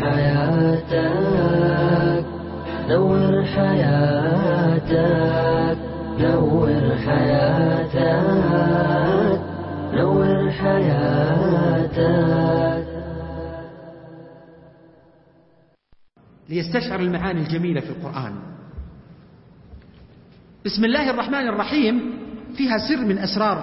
حياتك نور حياتك نور حياتك نور حياتك. ليستشعر المعاني الجميلة في القرآن. بسم الله الرحمن الرحيم فيها سر من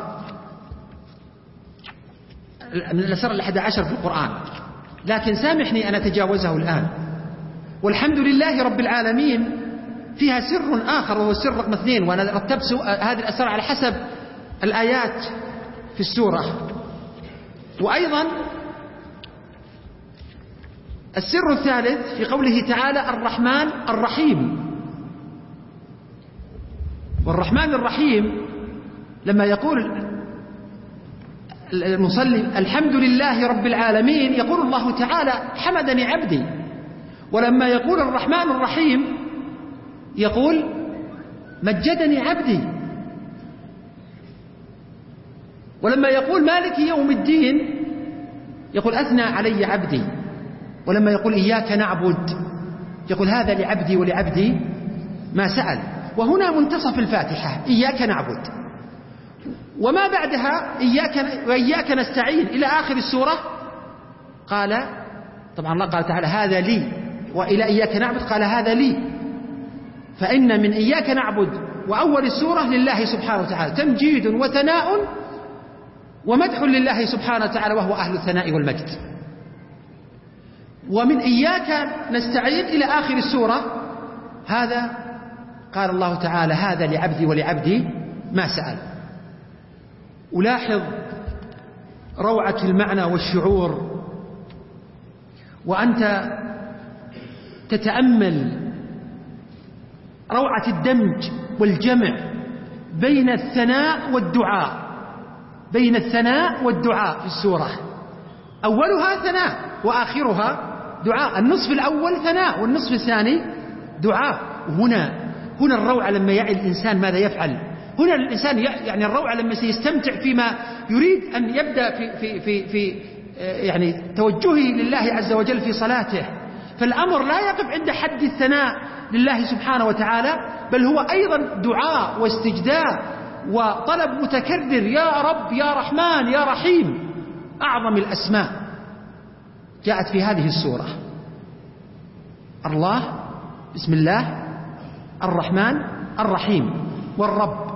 الأسرار 11 في القرآن، لكن سامحني أن أتجاوزه الآن. والحمد لله رب العالمين فيها سر آخر وهو السر رقم 2، وأنا رتبت هذه الأسرار على حسب الآيات في السورة. وأيضا السر الثالث في قوله تعالى الرحمن الرحيم. والرحمن الرحيم لما يقول المصلي الحمد لله رب العالمين يقول الله تعالى حمدني عبدي، ولما يقول الرحمن الرحيم يقول مجدني عبدي، ولما يقول مالك يوم الدين يقول أثنى علي عبدي، ولما يقول إياك نعبد يقول هذا لعبدي ولعبدي ما سأل. وهنا منتصف الفاتحة إياك نعبد، وما بعدها وإياك نستعين إلى آخر السورة قال طبعا الله قال تعالى هذا لي، وإلى إياك نعبد قال هذا لي. فإن من إياك نعبد وأول السورة لله سبحانه وتعالى تمجيد وثناء ومدح لله سبحانه وتعالى وهو أهل الثناء والمجد. ومن إياك نستعين إلى آخر السورة هذا قال الله تعالى هذا لعبدي ولعبدي ما سأل. ألاحظ روعة المعنى والشعور وأنت تتأمل روعة الدمج والجمع بين الثناء والدعاء في السورة. أولها ثناء وآخرها دعاء، النصف الأول ثناء والنصف الثاني دعاء. هنا الروعة لما يعي الإنسان ماذا يفعل. هنا الإنسان يعني الروعة لما سيستمتع فيما يريد أن يبدأ في يعني توجهه لله عز وجل في صلاته. فالأمر لا يقف عند حد الثناء لله سبحانه وتعالى، بل هو أيضا دعاء واستجداء وطلب متكرر يا رب يا رحمن يا رحيم. أعظم الأسماء جاءت في هذه السورة الله بسم الله الرحمن الرحيم والرب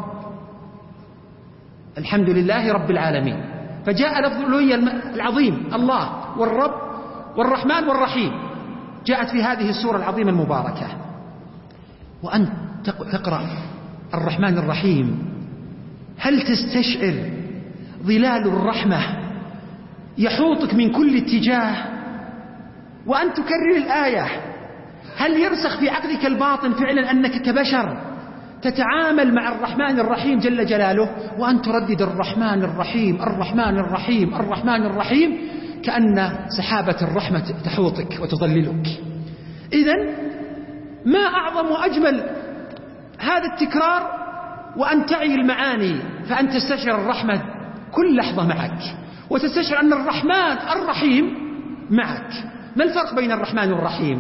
الحمد لله رب العالمين. فجاء لفظ الألوهية العظيم الله والرب والرحمن والرحيم جاءت في هذه السورة العظيمة المباركة. وأنت تقرأ الرحمن الرحيم هل تستشعر ظلال الرحمة يحوطك من كل اتجاه وأن تكرر الآية؟ هل يرسخ في عقلك الباطن فعلا أنك كبشر تتعامل مع الرحمن الرحيم جل جلاله وأن تردد الرحمن الرحيم الرحمن الرحيم الرحمن الرحيم كأن سحابة الرحمة تحوطك وتظللك؟ إذن ما أعظم وأجمل هذا التكرار وأن تعي المعاني، فأن تستشعر الرحمة كل لحظة معك وتستشعر أن الرحمن الرحيم معك. ما الفرق بين الرحمن والرحيم؟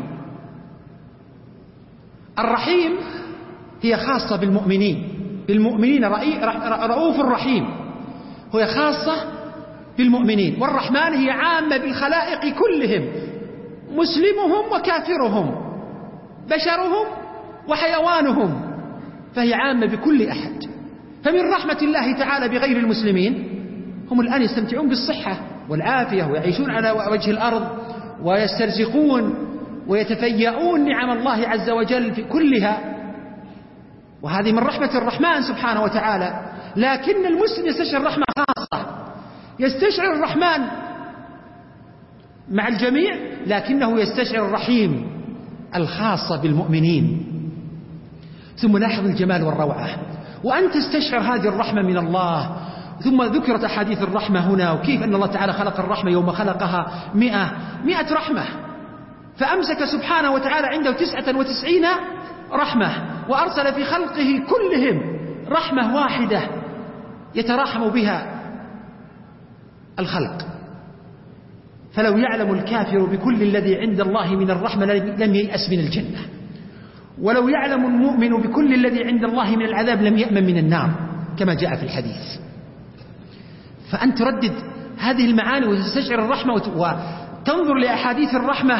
الرحيم هي خاصة بالمؤمنين رؤوف رحيم، هي خاصة بالمؤمنين. والرحمن هي عامة بالخلائق كلهم، مسلمهم وكافرهم، بشرهم وحيوانهم، فهي عامة بكل أحد. فمن رحمة الله تعالى بغير المسلمين هم الآن يستمتعون بالصحة والعافية ويعيشون على وجه الأرض ويسترزقون ويتفيئون نعم الله عز وجل في كلها، وهذه من رحمة الرحمن سبحانه وتعالى. لكن المسلم يستشعر رحمة خاصة، يستشعر الرحمن مع الجميع، لكنه يستشعر الرحيم الخاصة بالمؤمنين. ثم لاحظ الجمال والروعة وأن تستشعر هذه الرحمة من الله. ثم ذكرت أحاديث الرحمة هنا، وكيف أن الله تعالى خلق الرحمة يوم خلقها 100 رحمة، فأمسك سبحانه وتعالى عنده 99 رحمة، وأرسل في خلقه كلهم رحمة واحدة يتراحم بها الخلق. فلو يعلم الكافر بكل الذي عند الله من الرحمة لم ييأس من الجنة، ولو يعلم المؤمن بكل الذي عند الله من العذاب لم يأمن من النار كما جاء في الحديث. فأن تردد هذه المعاني وتستشعر الرحمة وتنظر لأحاديث الرحمة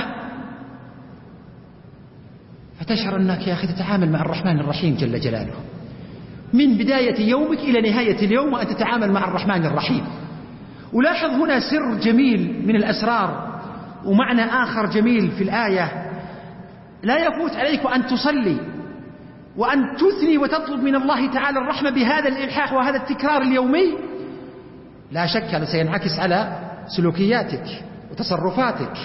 فتشعر أنك يا أخي تتعامل مع الرحمن الرحيم جل جلاله من بداية يومك إلى نهاية اليوم وأن تتعامل مع الرحمن الرحيم. ولاحظ هنا سر جميل من الأسرار ومعنى آخر جميل في الآية لا يفوت عليك وأن تصلي وأن تثني وتطلب من الله تعالى الرحمة بهذا الإلحاح وهذا التكرار اليومي. لا شك هذا سينعكس على سلوكياتك وتصرفاتك،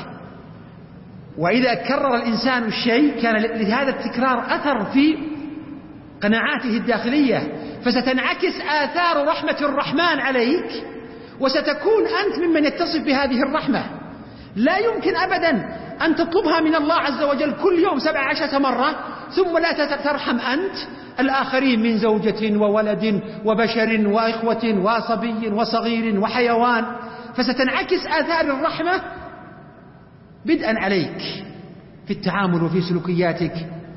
وإذا كرر الإنسان الشيء كان لهذا التكرار أثر في قناعاته الداخلية، فستنعكس آثار رحمة الرحمن عليك وستكون أنت ممن يتصف بهذه الرحمة. لا يمكن أبدا أن تطلبها من الله عز وجل كل يوم 17 مرة ثم لا ترحم أنت الآخرين من زوجة وولد وبشر وإخوة وصبي وصغير وحيوان، فستنعكس آثار الرحمة بدءا عليك في التعامل وفي سلوكياتك،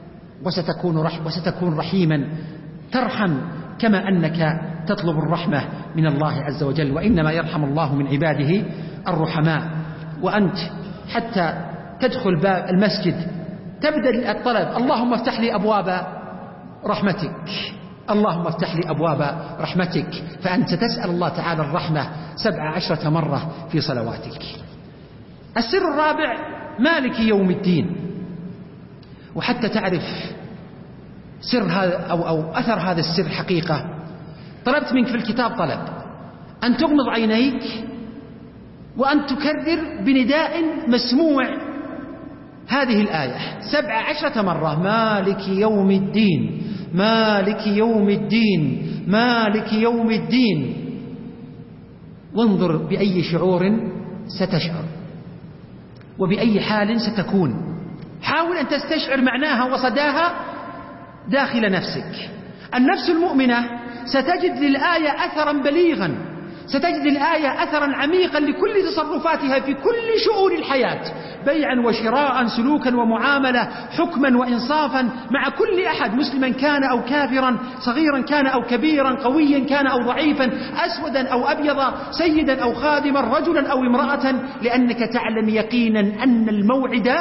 وستكون رحيما ترحم كما أنك تطلب الرحمة من الله عز وجل. وإنما يرحم الله من عباده الرحماء. وأنت حتى تدخل باب المسجد تبدأ الطلب اللهم افتح لي أبواب رحمتك، اللهم افتح لي أبواب رحمتك، فأنت تسأل الله تعالى الرحمة 17 مرة في صلواتك. السر الرابع مالك يوم الدين. وحتى تعرف سر هذا أو أثر هذا السر حقيقة طلبت منك في الكتاب طلب أن تغمض عينيك وأن تكرر بنداء مسموع هذه الآية 17 مرة: مالك يوم الدين، مالك يوم الدين، مالك يوم الدين. وانظر بأي شعور ستشعر وبأي حال ستكون. حاول أن تستشعر معناها وصداها داخل نفسك. النفس المؤمنة ستجد للآية أثرا بليغا، ستجد للآية أثرا عميقا لكل تصرفاتها في كل شؤون الحياة، بيعا وشراء، سلوكا ومعاملة، حكما وإنصافا مع كل أحد، مسلما كان أو كافرا، صغيرا كان أو كبيرا، قويا كان أو ضعيفا، أسودا أو أبيضا، سيدا أو خادما، رجلا أو امرأة، لأنك تعلم يقينا أن الموعد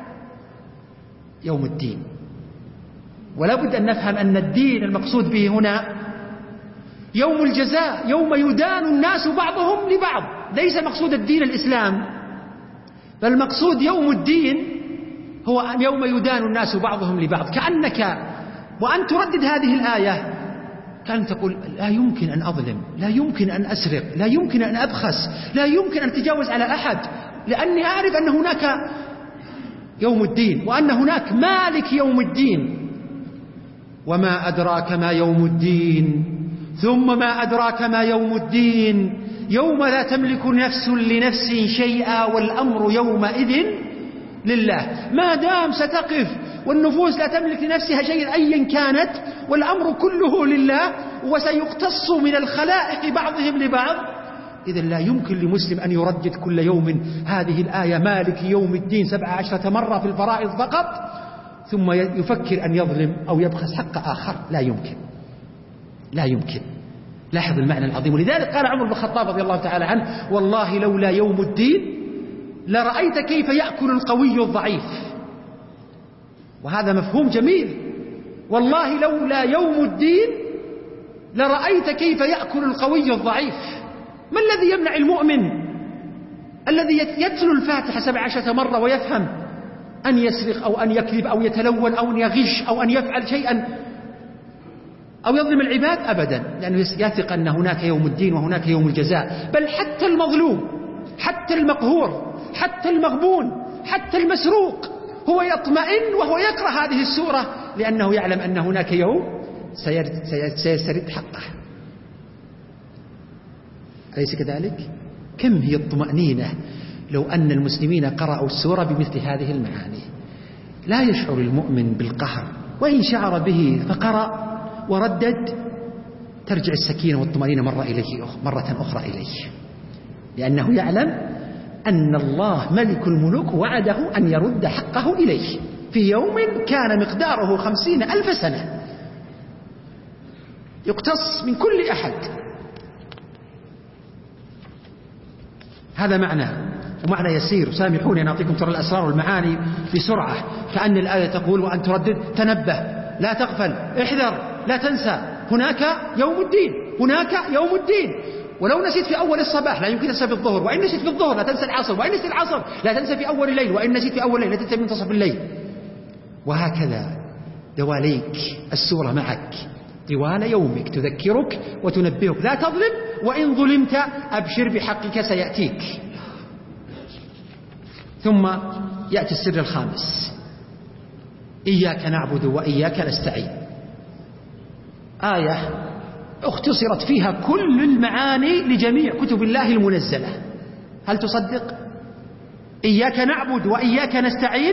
يوم الدين. ولا بد أن نفهم أن الدين المقصود به هنا يوم الجزاء، يوم يدان الناس بعضهم لبعض. ليس مقصود الدين الإسلام، بل مقصود يوم الدين هو يوم يدان الناس بعضهم لبعض. كأنك وأن تردد هذه الآية كأن تقول لا يمكن أن أظلم، لا يمكن أن أسرق، لا يمكن أن أبخس، لا يمكن أن أتجاوز على أحد، لأني أعرف أن هناك يوم الدين وأن هناك مالك يوم الدين. وما أدراك ما يوم الدين، ثم ما أدراك ما يوم الدين، يوم لا تملك نفس لنفس شيئا والأمر يومئذ لله. ما دام ستقف والنفوس لا تملك لنفسها شيئا أيا كانت والأمر كله لله وسيقتص من الخلائق بعضهم لبعض، إذن لا يمكن لمسلم أن يردد كل يوم هذه الآية مالك يوم الدين 17 مرة في الفرائض فقط ثم يفكر أن يظلم أو يبخس حق آخر. لا يمكن، لا يمكن. لاحظ المعنى العظيم. ولذلك قال عمر بن الخطاب رضي الله تعالى عنه: والله لولا يوم الدين لرأيت كيف يأكل القوي الضعيف. وهذا مفهوم جميل. والله لولا يوم الدين لرأيت كيف يأكل القوي الضعيف. ما الذي يمنع المؤمن الذي يتلو الفاتحة 17 مرة ويفهم أن يسرق أو أن يكذب أو يتلون أو أن يغش أو أن يفعل شيئا أو يظلم العباد؟ أبدا، لأنه يثق أن هناك يوم الدين وهناك يوم الجزاء. بل حتى المظلوم، حتى المقهور، حتى المغبون، حتى المسروق هو يطمئن وهو يقرأ هذه السورة لأنه يعلم أن هناك يوم سيسترد حقه. أليس كذلك؟ كم هي الطمأنينة لو أن المسلمين قرأوا السورة بمثل هذه المعاني. لا يشعر المؤمن بالقهر، وإن شعر به فقرأ وردد ترجع السكينة والطمأنينة مرة أخرى إليه، لأنه يعلم لأن الله ملك الملوك وعده أن يرد حقه إليه في يوم كان مقداره 50,000 سنة، يقتص من كل أحد. هذا معنى، ومعنى يسير. سامحوني أن أعطيكم ترى الأسرار والمعاني بسرعة، كأن الآية تقول وأن تردد: تنبه، لا تغفل، احذر، لا تنسى، هناك يوم الدين، هناك يوم الدين. ولو نسيت في أول الصباح لا يمكن تنسى في الظهر، وإن نسيت في الظهر لا تنسى العصر، وإن نسيت العصر لا تنسى في أول الليل، وإن نسيت في أول الليل لا تنسى في منتصف الليل. وهكذا دواليك السورة معك طوال يومك، تذكرك وتنبهك: لا تظلم، وإن ظلمت أبشر بحقك سيأتيك. ثم يأتي السر الخامس: إياك نعبد وإياك نستعين. آية اختصرت فيها كل المعاني لجميع كتب الله المنزلة. هل تصدق؟ إياك نعبد وإياك نستعين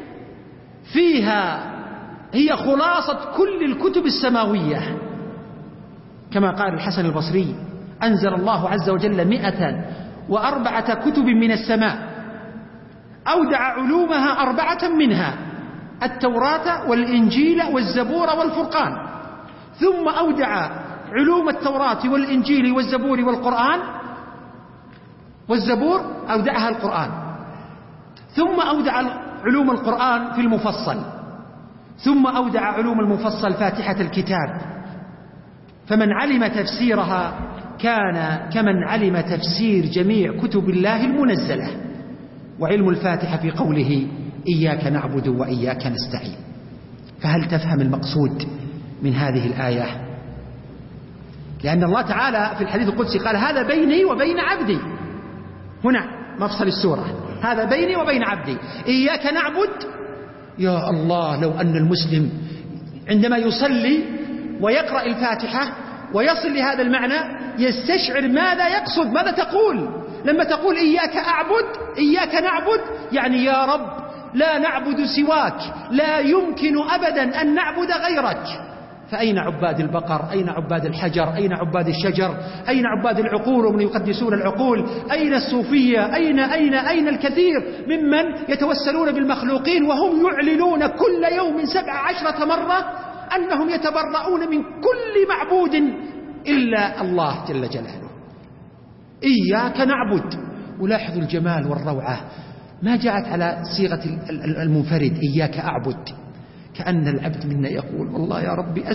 فيها هي خلاصة كل الكتب السماوية، كما قال الحسن البصري: أنزل الله عز وجل 104 كتب من السماء، أودع علومها 4 منها: التوراة والإنجيل والزبور والفرقان، ثم أودع علوم التوراة والإنجيل والزبور والقرآن، والزبور أودعها القرآن، ثم أودع علوم القرآن في المفصل، ثم أودع علوم المفصل فاتحة الكتاب. فمن علم تفسيرها كان كمن علم تفسير جميع كتب الله المنزلة. وعلم الفاتحة في قوله: إياك نعبد وإياك نستعين. فهل تفهم المقصود من هذه الآية؟ لأن الله تعالى في الحديث القدسي قال: هذا بيني وبين عبدي. هنا مفصل السورة: هذا بيني وبين عبدي، إياك نعبد. يا الله، لو أن المسلم عندما يصلي ويقرأ الفاتحة ويصل لهذا المعنى يستشعر ماذا يقصد، ماذا تقول لما تقول إياك أعبد، إياك نعبد، يعني يا رب لا نعبد سواك، لا يمكن أبدا أن نعبد غيرك. فأين عباد البقر؟ أين عباد الحجر؟ أين عباد الشجر؟ أين عباد العقول ومن يقدسون العقول؟ أين الصوفية؟ أين الكثير ممن يتوسلون بالمخلوقين وهم يعلنون كل يوم 17 مرة أنهم يتبرؤون من كل معبود إلا الله جل جلاله. إياك نعبد. ولاحظوا الجمال والروعة، ما جاءت على صيغة المنفرد إياك أعبد، كأن العبد منا يقول: والله يا ربي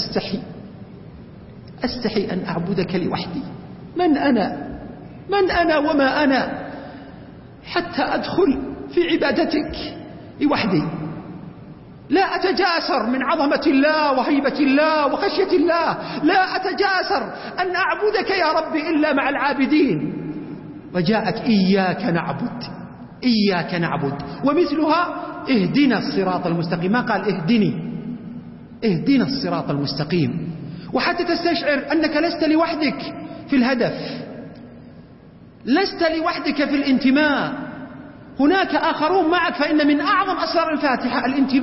أستحي أن أعبدك لوحدي. من أنا وما أنا حتى أدخل في عبادتك لوحدي؟ لا أتجاسر من عظمة الله وهيبة الله وخشية الله، لا أتجاسر أن أعبدك يا ربي إلا مع العابدين. وجاءت إياك نعبد، إياك نعبد، ومثلها اهدنا الصراط المستقيم. ما قال اهدنا الصراط المستقيم. وحتى تستشعر أنك لست لوحدك في الهدف، لست لوحدك في الانتماء، هناك آخرون معك. فإن من أعظم أسرار الفاتحة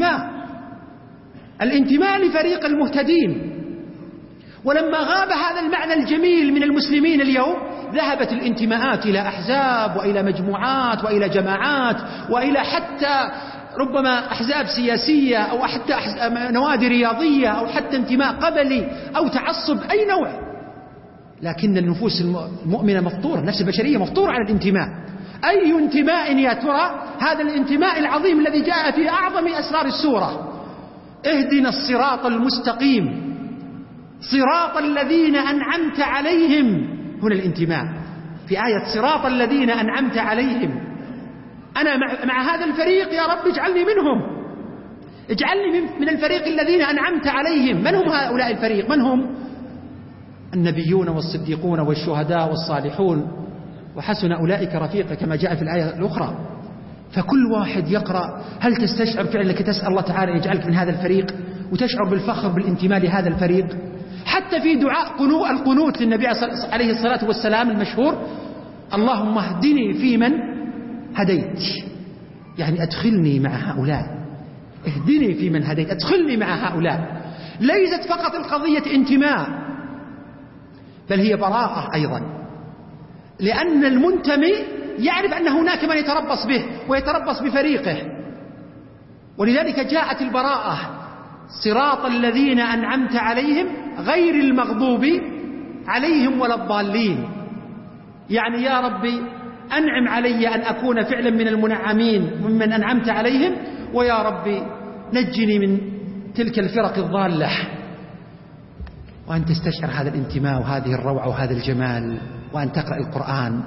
الانتماء لفريق المهتدين. ولما غاب هذا المعنى الجميل من المسلمين اليوم، ذهبت الانتماءات إلى أحزاب وإلى مجموعات وإلى جماعات وإلى حتى ربما أحزاب سياسية أو حتى نوادي رياضية أو حتى انتماء قبلي أو تعصب أي نوع. لكن النفوس المؤمنة مفطورة، النفس البشرية مفطورة على الانتماء. أي انتماء يا ترى؟ هذا الانتماء العظيم الذي جاء في أعظم أسرار السورة: اهدنا الصراط المستقيم صراط الذين أنعمت عليهم. هنا الانتماء في آية صراط الذين أنعمت عليهم. أنا مع هذا الفريق يا رب، اجعلني منهم، اجعلني من الفريق الذين أنعمت عليهم. من هم هؤلاء الفريق؟ من هم؟ النبيون والصديقون والشهداء والصالحون وحسن أولئك رفيقا، كما جاء في الآية الأخرى. فكل واحد يقرأ، هل تستشعر فعلا أنك تسأل الله تعالى أن يجعلك من هذا الفريق وتشعر بالفخر بالانتماء لهذا الفريق؟ حتى في دعاء القنوت للنبي عليه الصلاة والسلام المشهور: اللهم اهدني فيمن هديت، يعني أدخلني مع هؤلاء، اهدني فيمن هديت، أدخلني مع هؤلاء. ليست فقط القضية انتماء، بل هي براءة أيضا، لأن المنتمي يعرف أن هناك من يتربص به ويتربص بفريقه. ولذلك جاءت البراءة: صراط الذين أنعمت عليهم غير المغضوب عليهم ولا الضالين. يعني يا ربي أنعم علي أن أكون فعلا من المنعمين ممن أنعمت عليهم، ويا ربي نجني من تلك الفرق الضالة. وأن تستشعر هذا الانتماء وهذه الروعة وهذا الجمال، وأن تقرأ القرآن.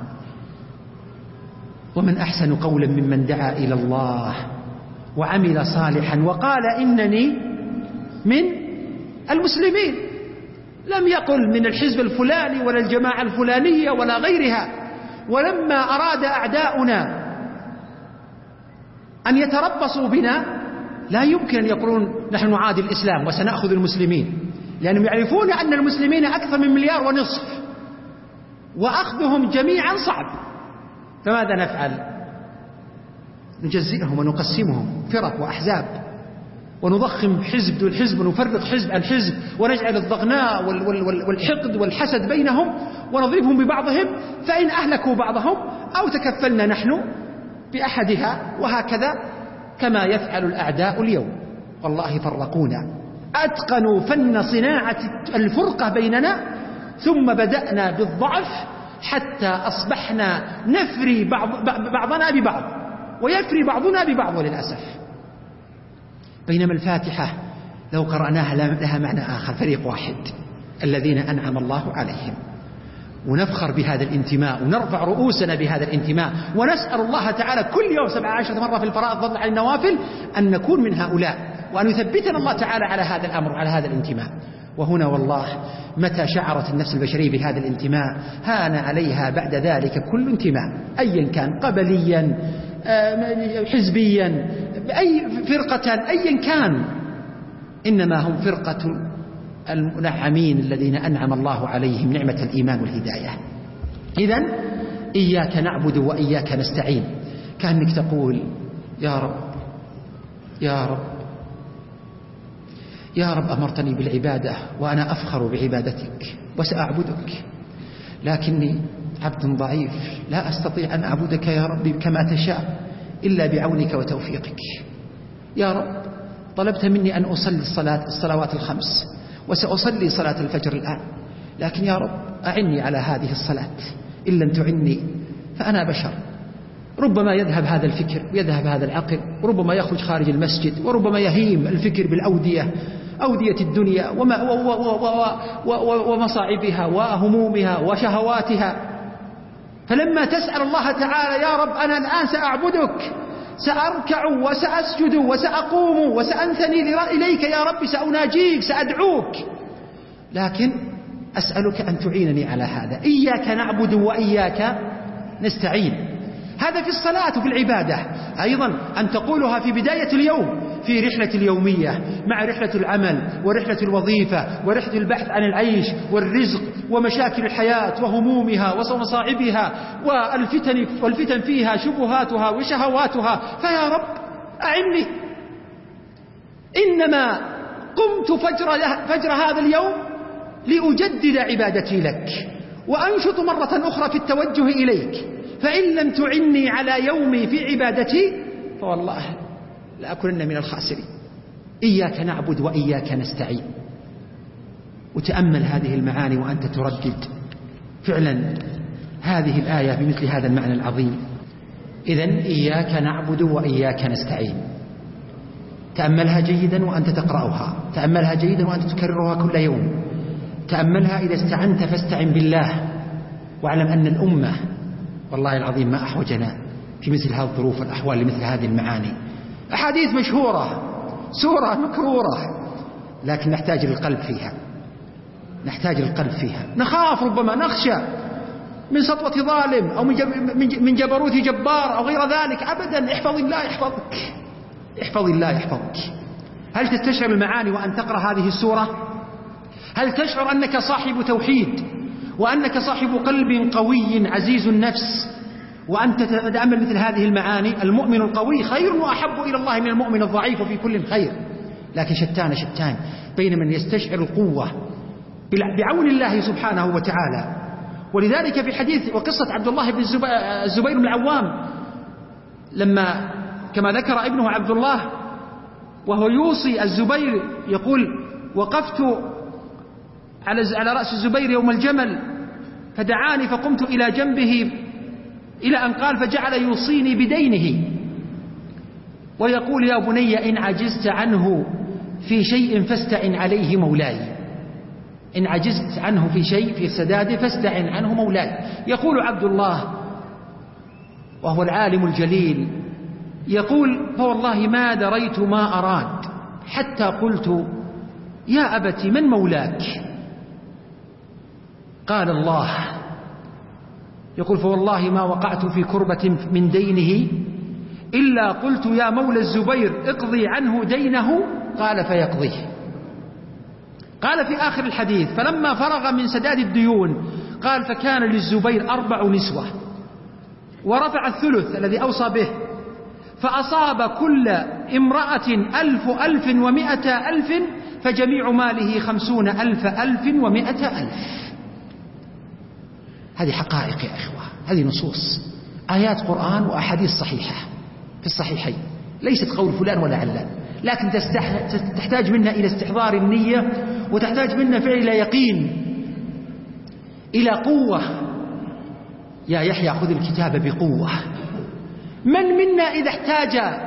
ومن أحسن قولا ممن دعا إلى الله وعمل صالحا وقال إنني من المسلمين. لم يقل من الحزب الفلاني ولا الجماعة الفلانية ولا غيرها. ولما أراد أعداؤنا أن يتربصوا بنا لا يمكن أن يقولون نحن نعادي الإسلام وسنأخذ المسلمين، لأنهم يعرفون أن المسلمين أكثر من 1.5 مليار، وأخذهم جميعا صعب. فماذا نفعل؟ نجزئهم ونقسمهم فرق وأحزاب، ونضخم حزب دون حزب، ونفرق حزب عن حزب، ونجعل الضغناء والحقد والحسد بينهم، ونضربهم ببعضهم، فإن أهلكوا بعضهم أو تكفلنا نحن بأحدها، وهكذا كما يفعل الأعداء اليوم. والله فرقونا، أتقنوا فن صناعة الفرقة بيننا، ثم بدأنا بالضعف حتى أصبحنا نفري بعضنا ببعض، ويفري بعضنا ببعض للأسف. بينما الفاتحة لو قرأناها لها معنى آخر: فريق واحد الذين أنعم الله عليهم. ونفخر بهذا الانتماء، ونرفع رؤوسنا بهذا الانتماء، ونسأل الله تعالى كل يوم 17 مرة في الفرائض فضلا عن النوافل أن نكون من هؤلاء، وأن يثبتنا الله تعالى على هذا الأمر وعلى هذا الانتماء. وهنا والله متى شعرت النفس البشرية بهذا الانتماء هان عليها بعد ذلك كل انتماء، أيا كان، قبليا، حزبيا، أي فرقة أيا كان، إنما هم فرقة المنعمين الذين أنعم الله عليهم نعمة الإيمان والهداية. إذن إياك نعبد وإياك نستعين، كأنك تقول: يا رب يا رب يا رب، أمرتني بالعبادة وأنا أفخر بعبادتك وسأعبدك، لكني عبد ضعيف لا أستطيع أن أعبدك يا ربي كما تشاء إلا بعونك وتوفيقك. يا رب طلبت مني أن أصلي الصلوات الخمس، وسأصلي صلاة الفجر الآن، لكن يا رب أعني على هذه الصلاة، إن لم تعني فأنا بشر، ربما يذهب هذا الفكر ويذهب هذا العقل، وربما يخرج خارج المسجد، وربما يهيم الفكر بالأودية، أودية الدنيا ومصاعبها وهمومها وشهواتها. فلما تسأل الله تعالى: يا رب أنا الآن سأعبدك، سأركع وسأسجد وسأقوم وسأنثني إليك يا رب، سأناجيك سأدعوك، لكن أسألك أن تعينني على هذا. إياك نعبد وإياك نستعين. هذا في الصلاة وفي العبادة. أيضا أن تقولها في بداية اليوم، في رحلة اليومية، مع رحلة العمل ورحلة الوظيفة ورحلة البحث عن العيش والرزق ومشاكل الحياة وهمومها ومصاعبها والفتن فيها شبهاتها وشهواتها. فيا رب أعني. إنما قمت فجر هذا اليوم لأجدد عبادتي لك، وأنشط مرة أخرى في التوجه إليك، فإن لم تعني على يومي في عبادتي فوالله لأكونن من الخاسرين. إياك نعبد وإياك نستعين. وتأمل هذه المعاني وأنت تردد فعلا هذه الآية بمثل هذا المعنى العظيم. إذن إياك نعبد وإياك نستعين. تأملها جيدا وأنت تقرأها، تأملها جيدا وأنت تكررها كل يوم، تأملها إذا استعنت فاستعن بالله، واعلم أن الأمة والله العظيم ما أحوجنا في مثل هذه الظروف والأحوال لمثل هذه المعاني. أحاديث مشهورة، سورة مكرورة، لكن نحتاج للقلب فيها، نحتاج للقلب فيها. نخاف، ربما نخشى من سطوة ظالم أو من جبروت جبار أو غير ذلك. أبدا، احفظ الله يحفظك، احفظ الله يحفظك. هل تستشعر المعاني وأن تقرأ هذه السورة؟ هل تشعر أنك صاحب توحيد، وأنك صاحب قلب قوي عزيز النفس، وأنت تتأمل مثل هذه المعاني؟ المؤمن القوي خير وأحب إلى الله من المؤمن الضعيف، وفي كل خير، لكن شتان بين من يستشعر القوة بعون الله سبحانه وتعالى، ولذلك في حديث وقصة عبد الله بن الزبير بن العوام لما كما ذكر ابنه عبد الله وهو يوصي الزبير يقول وقفت على رأس الزبير يوم الجمل فدعاني فقمت إلى جنبه إلى أن قال فجعل يوصيني بدينه ويقول يا بني إن عجزت عنه في شيء فاستعن عليه مولاي. إن عجزت عنه في شيء في سداده فاستعن عنه مولاي. يقول عبد الله وهو العالم الجليل يقول فوالله ما دريت ما أراد حتى قلت يا أبت من مولاك؟ قال الله. يقول فوالله ما وقعت في كربة من دينه إلا قلت يا مولى الزبير اقضي عنه دينه قال فيقضيه. قال في آخر الحديث فلما فرغ من سداد الديون قال فكان للزبير 4 نسوة ورفع الثلث الذي أوصى به فأصاب كل امرأة 1000 و100 ألف فجميع ماله 50,000 و100 ألف. هذه حقائق يا إخوة، هذه نصوص آيات قرآن وأحاديث صحيحة في الصحيحين، ليست قول فلان ولا علان، لكن تحتاج منا إلى استحضار النية وتحتاج منا فعل إلى يقين إلى قوة. يا يحيى خذ الكتاب بقوة. من منا إذا احتاج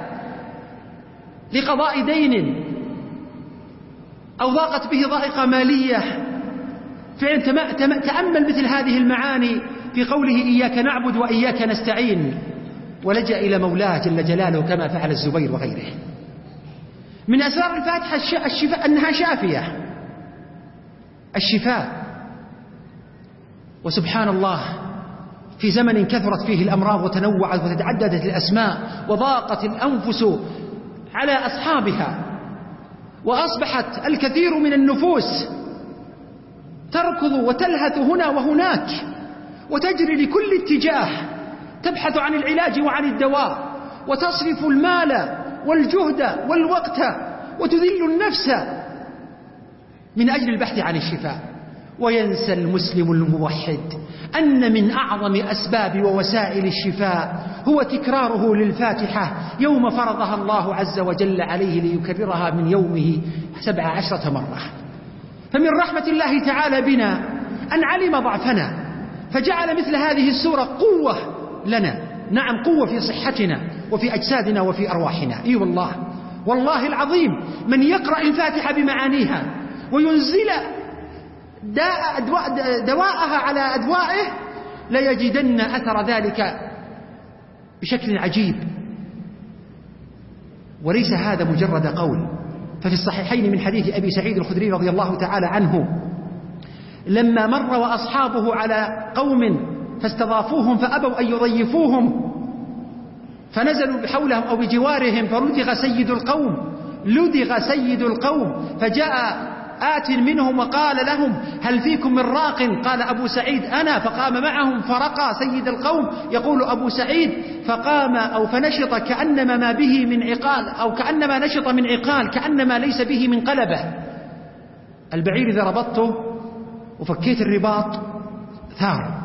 لقضاء دين أو ضاقت به ضائقة مالية فعلا تأمل مثل هذه المعاني في قوله إياك نعبد وإياك نستعين ولجأ إلى مولاه جل جلاله كما فعل الزبير وغيره. من أسرار الفاتحة الشفاء، أنها شافية، الشفاء. وسبحان الله في زمن كثرت فيه الأمراض وتنوعت وتتعددت الأسماء وضاقت الأنفس على أصحابها وأصبحت الكثير من النفوس تركض وتلهث هنا وهناك وتجري لكل اتجاه تبحث عن العلاج وعن الدواء وتصرف المال والجهد والوقت وتذل النفس من أجل البحث عن الشفاء. وينسى المسلم الموحد أن من أعظم أسباب ووسائل الشفاء هو تكراره للفاتحة يوم فرضها الله عز وجل عليه ليكررها من يومه 17 مرة. فمن رحمة الله تعالى بنا أن علم ضعفنا فجعل مثل هذه السورة قوة لنا. نعم قوة في صحتنا وفي أجسادنا وفي أرواحنا. أي والله العظيم من يقرأ الفاتحة بمعانيها وينزل دواءها على أدوائه ليجدن أثر ذلك بشكل عجيب. وليس هذا مجرد قول، ففي الصحيحين من حديث أبي سعيد الخدري رضي الله تعالى عنه لما مر وأصحابه على قوم فاستضافوهم فأبوا أن يضيفوهم فنزلوا بحولهم أو بجوارهم فلدغ سيد القوم فجاء آت منهم وقال لهم هل فيكم من راق؟ قال أبو سعيد أنا. فقام معهم فرقى سيد القوم. يقول أبو سعيد فقام أو فنشط كأنما ما به من عقال أو كأنما نشط من عقال كأنما ليس به من قلبة. البعير إذا ربطته وفكيت الرباط ثار.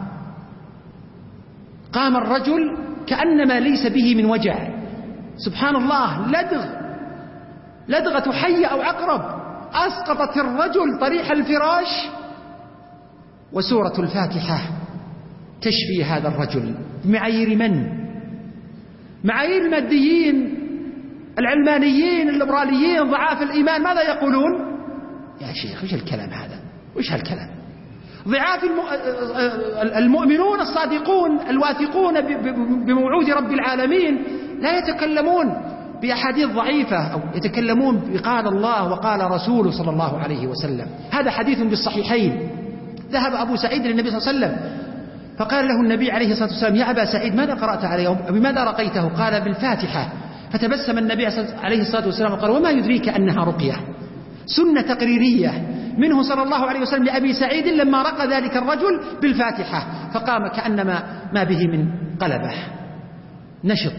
قام الرجل كأنما ليس به من وجع. سبحان الله، لدغة حية أو عقرب أسقطت الرجل طريح الفراش وسورة الفاتحة تشفي هذا الرجل. بمعايير من؟ معايير الماديين العلمانيين الليبراليين ضعاف الإيمان ماذا يقولون؟ يا شيخ وش الكلام هذا؟ وش هالكلام؟ ضعاف المؤمنون الصادقون الواثقون بموعود رب العالمين لا يتكلمون بأحاديث ضعيفة أو يتكلمون بقال الله وقال رسوله صلى الله عليه وسلم. هذا حديث بالصحيحين. ذهب أبو سعيد للنبي صلى الله عليه وسلم فقال له النبي عليه الصلاة والسلام يا أبا سعيد ماذا قرأت عليه بماذا رقيته؟ قال بالفاتحة. فتبسم النبي عليه الصلاة والسلام وقال وما يدريك أنها رقية؟ سنة تقريرية منه صلى الله عليه وسلم لأبي سعيد لما رقى ذلك الرجل بالفاتحة فقام كأنما ما به من قلبه نشط.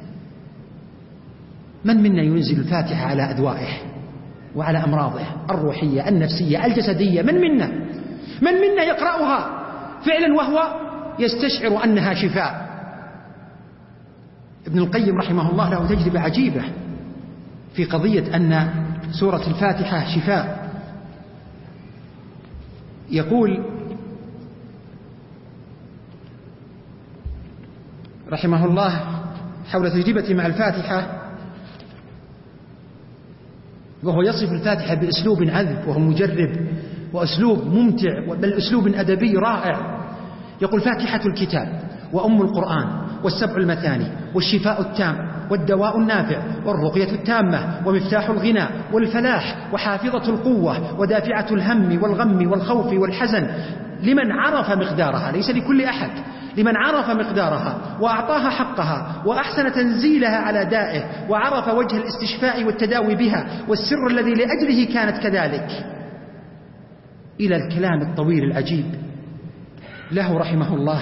من منا ينزل الفاتحة على أدوائه وعلى أمراضه الروحية النفسية الجسدية؟ من منا يقرأها فعلا وهو يستشعر أنها شفاء. ابن القيم رحمه الله له تجربة عجيبة في قضية أن سورة الفاتحة شفاء. يقول رحمه الله حول تجربته مع الفاتحة، وهو يصف الفاتحة بأسلوب عذب وهو مجرب وأسلوب ممتع، بل أسلوب أدبي رائع. يقول: فاتحة الكتاب وأم القرآن والسبع المثاني والشفاء التام والدواء النافع والرقية التامة ومفتاح الغنى والفلاح وحافظة القوة ودافعة الهم والغم والخوف والحزن لمن عرف مقدارها، ليس لكل أحد، لمن عرف مقدارها وأعطاها حقها وأحسن تنزيلها على دائه وعرف وجه الاستشفاء والتداوي بها والسر الذي لأجله كانت كذلك، إلى الكلام الطويل العجيب له رحمه الله.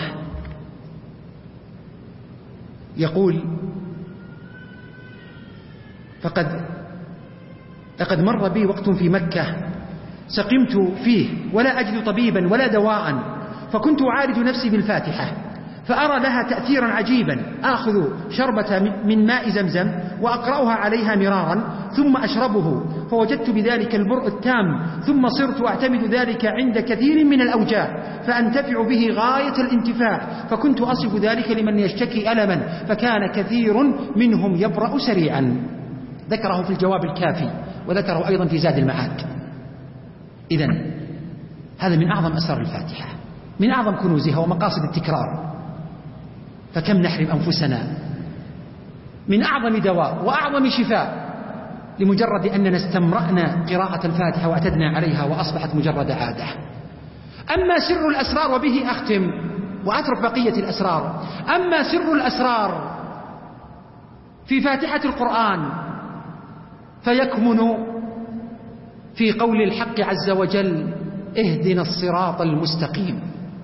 يقول: لقد مر بي وقت في مكة سقمت فيه ولا أجد طبيبا ولا دواء، فكنت أعالج نفسي بالفاتحة فأرى لها تأثيرا عجيبا، آخذ شربة من ماء زمزم وأقرأها عليها مرارا ثم أشربه، فوجدت بذلك البرء التام، ثم صرت أعتمد ذلك عند كثير من الأوجاع فأنتفع به غاية الانتفاع، فكنت أصف ذلك لمن يشتكي ألما فكان كثير منهم يبرأ سريعا. ذكره في الجواب الكافي وذكره أيضا في زاد المعاد. إذن هذا من أعظم أسرار الفاتحة، من أعظم كنوزها ومقاصد التكرار. فكم نحرم أنفسنا من أعظم دواء وأعظم شفاء لمجرد أننا استمرأنا قراءة الفاتحة واعتدنا عليها وأصبحت مجرد عادة. أما سر الأسرار، وبه أختم وأترك بقية الأسرار، أما سر الأسرار في فاتحة القرآن فيكمن في قول الحق عز وجل: اهدنا الصراط المستقيم.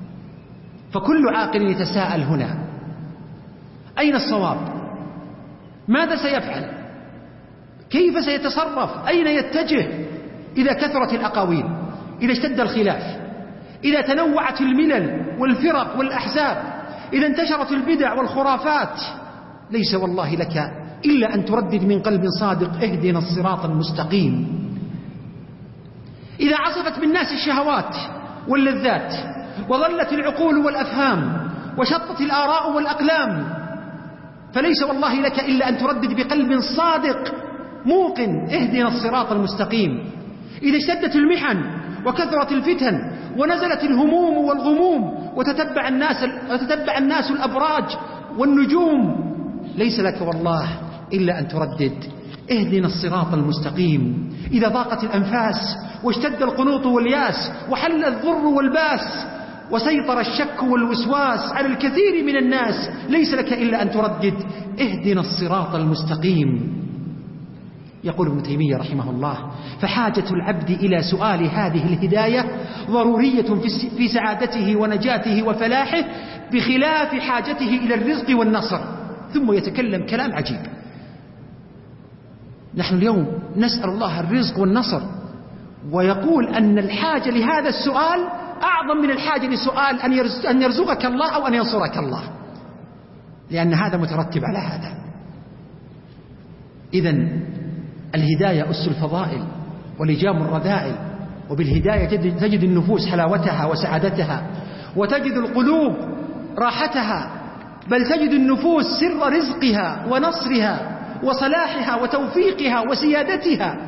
فكل عاقل يتساءل هنا: أين الصواب؟ ماذا سيفعل؟ كيف سيتصرف؟ أين يتجه إذا كثرت الأقاويل، إذا اشتد الخلاف، إذا تنوعت الملل والفرق والأحزاب، إذا انتشرت البدع والخرافات؟ ليس والله لك إلا أن تردد من قلب صادق: اهدنا الصراط المستقيم. إذا عصفت بالناس الشهوات واللذات وظلت العقول والأفهام وشطت الآراء والأقلام، فليس والله لك إلا أن تردد بقلب صادق موقن: اهدنا الصراط المستقيم. إذا اشتدت المحن وكثرت الفتن ونزلت الهموم والغموم وتتبع الناس الأبراج والنجوم، ليس لك والله إلا أن تردد: اهدنا الصراط المستقيم. إذا ضاقت الأنفاس واشتد القنوط والياس وحل الضر والباس وسيطر الشك والوسواس على الكثير من الناس، ليس لك إلا أن تردد: اهدنا الصراط المستقيم. يقول ابن تيمية رحمه الله: فحاجة العبد إلى سؤال هذه الهداية ضرورية في سعادته ونجاته وفلاحه، بخلاف حاجته إلى الرزق والنصر. ثم يتكلم كلام عجيب: نحن اليوم نسأل الله الرزق والنصر، ويقول أن الحاجة لهذا السؤال أعظم من الحاجة لسؤال أن يرزقك الله أو أن ينصرك الله، لأن هذا مترتب على هذا. إذن الهداية أس الفضائل ولجام الرذائل، وبالهداية تجد النفوس حلاوتها وسعادتها، وتجد القلوب راحتها، بل تجد النفوس سر رزقها ونصرها وصلاحها وتوفيقها وسيادتها.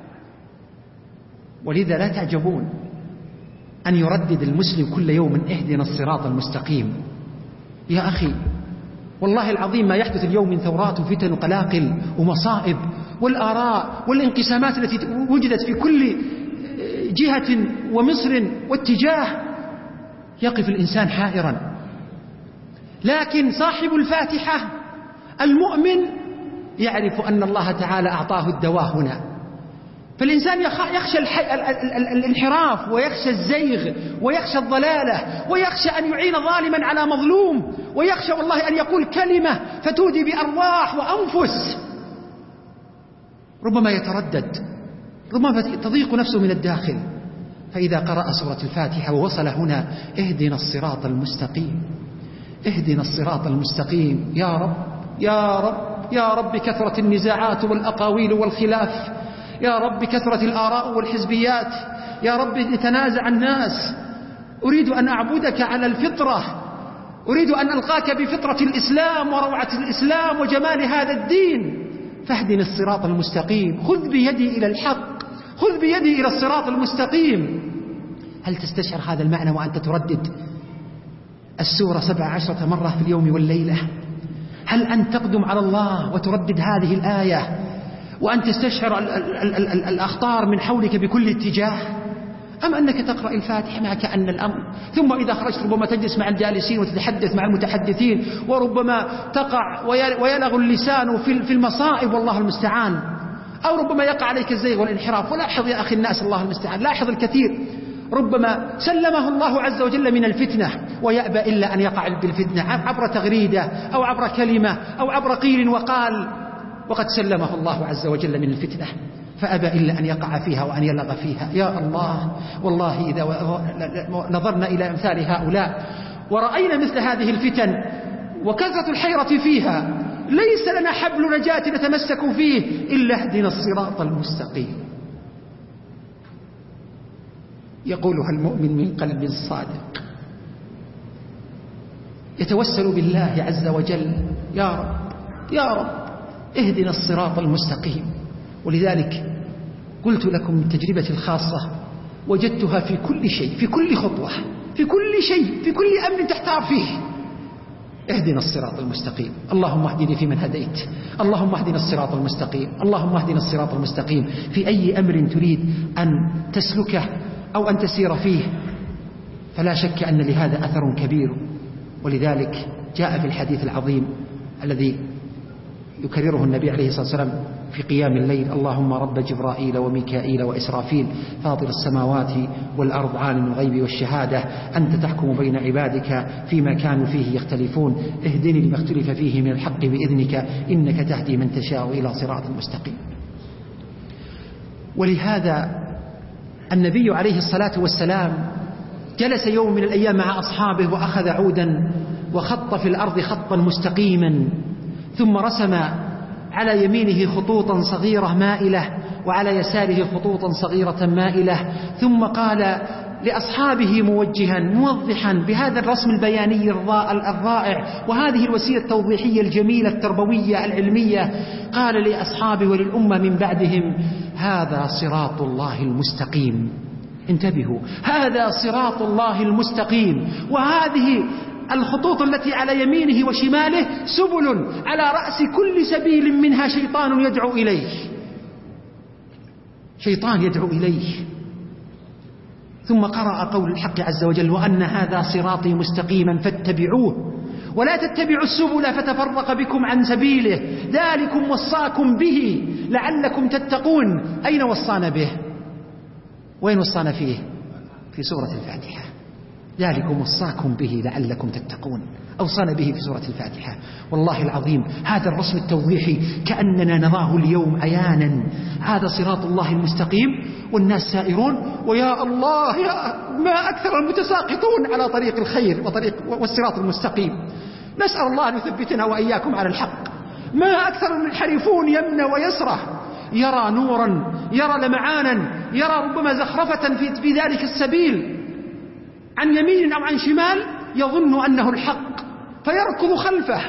ولذا لا تعجبون أن يردد المسلم كل يوم: اهدنا الصراط المستقيم. يا أخي والله العظيم ما يحدث اليوم من ثورات وفتن وقلاقل ومصائب والآراء والانقسامات التي وجدت في كل جهة ومصر واتجاه، يقف الإنسان حائرا. لكن صاحب الفاتحة المؤمن يعرف أن الله تعالى أعطاه الدواء هنا. فالإنسان يخشى الانحراف ويخشى الزيغ ويخشى الضلالة ويخشى أن يعين ظالما على مظلوم، ويخشى والله أن يقول كلمة فتودي بأرواح وأنفس. ربما يتردد، ربما تضيق نفسه من الداخل، فإذا قرأ سورة الفاتحة ووصل هنا اهدنا الصراط المستقيم، اهدنا الصراط المستقيم، يا رب يا رب يا رب كثرة النزاعات والأقاويل والخلاف، يا رب كثرة الآراء والحزبيات، يا رب يتنازع الناس، أريد أن أعبدك على الفطرة، أريد أن ألقاك بفطرة الإسلام وروعة الإسلام وجمال هذا الدين، فاهدني الصراط المستقيم، خذ بيدي إلى الحق، خذ بيدي إلى الصراط المستقيم. هل تستشعر هذا المعنى وأنت تردد السورة 17 مرة في اليوم والليلة؟ هل أن تقدم على الله وتردد هذه الآية وأن تستشعر الأخطار من حولك بكل اتجاه؟ أم أنك تقرأ الفاتحة مع كأن الأمر، ثم إذا خرجت ربما تجلس مع الجالسين وتتحدث مع المتحدثين، وربما تقع ويلغ اللسان في المصائب والله المستعان، أو ربما يقع عليك الزيغ والانحراف. ولاحظ يا أخي الناس الله المستعان، لاحظ الكثير ربما سلمه الله عز وجل من الفتنة ويأبى إلا أن يقع بالفتنة عبر تغريدة أو عبر كلمة أو عبر قيل وقال، وقد سلمه الله عز وجل من الفتنة فأبى إلا أن يقع فيها وأن يلغى فيها. يا الله، والله إذا نظرنا إلى أمثال هؤلاء ورأينا مثل هذه الفتن وكثرة الحيرة فيها، ليس لنا حبل نجاة نتمسك فيه إلا اهدنا الصراط المستقيم. يقولها المؤمن من قلب صادق، يتوسل بالله عز وجل، يا رب يا رب اهدنا الصراط المستقيم. ولذلك قلت لكم من تجربتي الخاصة وجدتها في كل شيء، في كل خطوة، في كل شيء، في كل أمر تحتار فيه، اهدنا الصراط المستقيم. اللهم اهدني فيمن هديت، اللهم اهدنا الصراط المستقيم، اللهم اهدنا الصراط المستقيم. في أي أمر تريد أن تسلكه أو أن تسير فيه فلا شك أن لهذا أثر كبير. ولذلك جاء في الحديث العظيم الذي يكرره النبي عليه الصلاة والسلام في قيام الليل: اللهم رب جبرائيل وميكائيل وإسرافيل فاطر السماوات والأرض عالم الغيب والشهادة أنت تحكم بين عبادك فيما كانوا فيه يختلفون اهدني لما اختلف فيه من الحق بإذنك إنك تهدي من تشاء إلى صراط مستقيم. ولهذا النبي عليه الصلاة والسلام جلس يوم من الأيام مع أصحابه وأخذ عودا وخط في الأرض خطا مستقيما، ثم رسم على يمينه خطوطا صغيرة مائلة وعلى يساره خطوطا صغيرة مائلة، ثم قال لأصحابه موضحا بهذا الرسم البياني الرائع وهذه الوسيلة التوضيحية الجميلة التربوية العلمية، قال لأصحابه وللأمة من بعدهم: هذا صراط الله المستقيم. انتبهوا، هذا صراط الله المستقيم. وهذه الخطوط التي على يمينه وشماله سبل، على رأس كل سبيل منها شيطان يدعو إليه، شيطان يدعو إليه. ثم قرأ قول الحق عز وجل: وأن هذا صراطي مستقيما فاتبعوه ولا تتبعوا السبل فتفرق بكم عن سبيله ذلكم وصاكم به لعلكم تتقون. أين وصانا به؟ وين وصانا فيه؟ في سورة الفاتحة. ذلكم وصاكم به لعلكم تتقون، أوصانا به في سورة الفاتحة. والله العظيم هذا الرسم التوضيحي كأننا نراه اليوم عيانا، هذا صراط الله المستقيم والناس سائرون، ويا الله ما أكثر المتساقطون على طريق الخير والصراط المستقيم. نسأل الله أن يثبتنا وإياكم على الحق. ما أكثر المنحرفون يمنى ويسره، يرى نورا، يرى لمعانا، يرى ربما زخرفة في ذلك السبيل عن يمين أو عن شمال، يظن أنه الحق فيركض خلفه،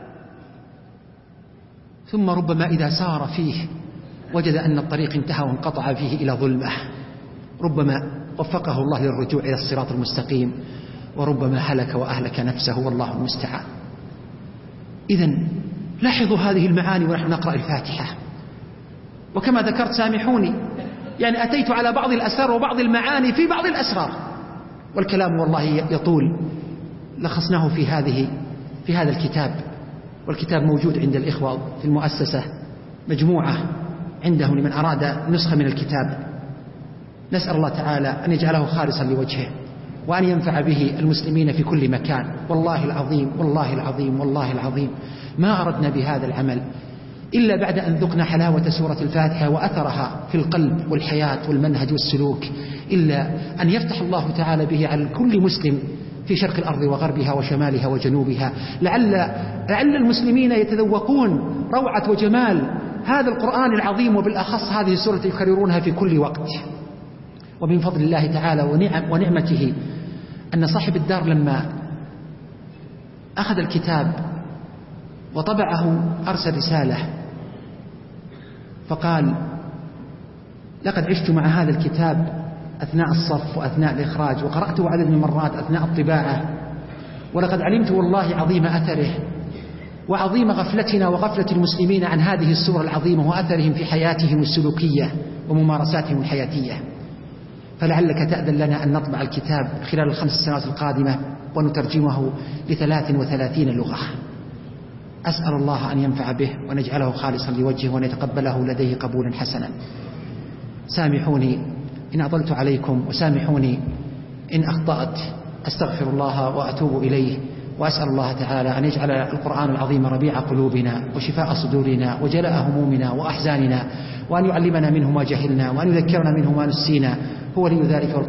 ثم ربما إذا سار فيه وجد أن الطريق انتهى وانقطع فيه إلى ظلمة، ربما وفقه الله للرجوع إلى الصراط المستقيم، وربما هلك وأهلك نفسه والله المستعان. إذن لاحظوا هذه المعاني ونحن نقرأ الفاتحة. وكما ذكرت سامحوني، يعني أتيت على بعض الأسرار وبعض المعاني في بعض الأسرار، والكلام والله يطول، لخصناه في هذا الكتاب، والكتاب موجود عند الإخوة في المؤسسة مجموعة عندهم لمن أراد نسخة من الكتاب. نسأل الله تعالى أن يجعله خالصا لوجهه وأن ينفع به المسلمين في كل مكان. والله العظيم والله العظيم والله العظيم ما أردنا بهذا العمل إلا بعد أن ذقنا حلاوة سورة الفاتحة وأثرها في القلب والحياة والمنهج والسلوك، إلا أن يفتح الله تعالى به على كل مسلم في شرق الأرض وغربها وشمالها وجنوبها. لعل المسلمين يتذوقون روعة وجمال هذا القرآن العظيم، وبالأخص هذه السورة يكررونها في كل وقت. ومن فضل الله تعالى ونعمته أن صاحب الدار لما أخذ الكتاب وطبعه أرسل رسالة فقال: لقد عشت مع هذا الكتاب أثناء الصف وأثناء الإخراج، وقرأته عدد من المرات أثناء الطباعة، ولقد علمت والله عظيم أثره وعظيم غفلتنا وغفلة المسلمين عن هذه السورة العظيمة وأثرهم في حياتهم السلوكية وممارساتهم الحياتية. فلعلك تأذن لنا أن نطبع الكتاب خلال ال5 سنوات القادمة ونترجمه ل33 لغة. أسأل الله أن ينفع به ونجعله خالصا لوجهه وأن يتقبله لديه قبولا حسنا. سامحوني إن أضلت عليكم، وسامحوني إن أخطأت. أستغفر الله وأتوب إليه، وأسأل الله تعالى أن يجعل القرآن العظيم ربيع قلوبنا وشفاء صدورنا وجلاء همومنا وأحزاننا، وأن يعلمنا منه ما جهلنا، وأن يذكرنا منه ما نسينا. هو لي ذلك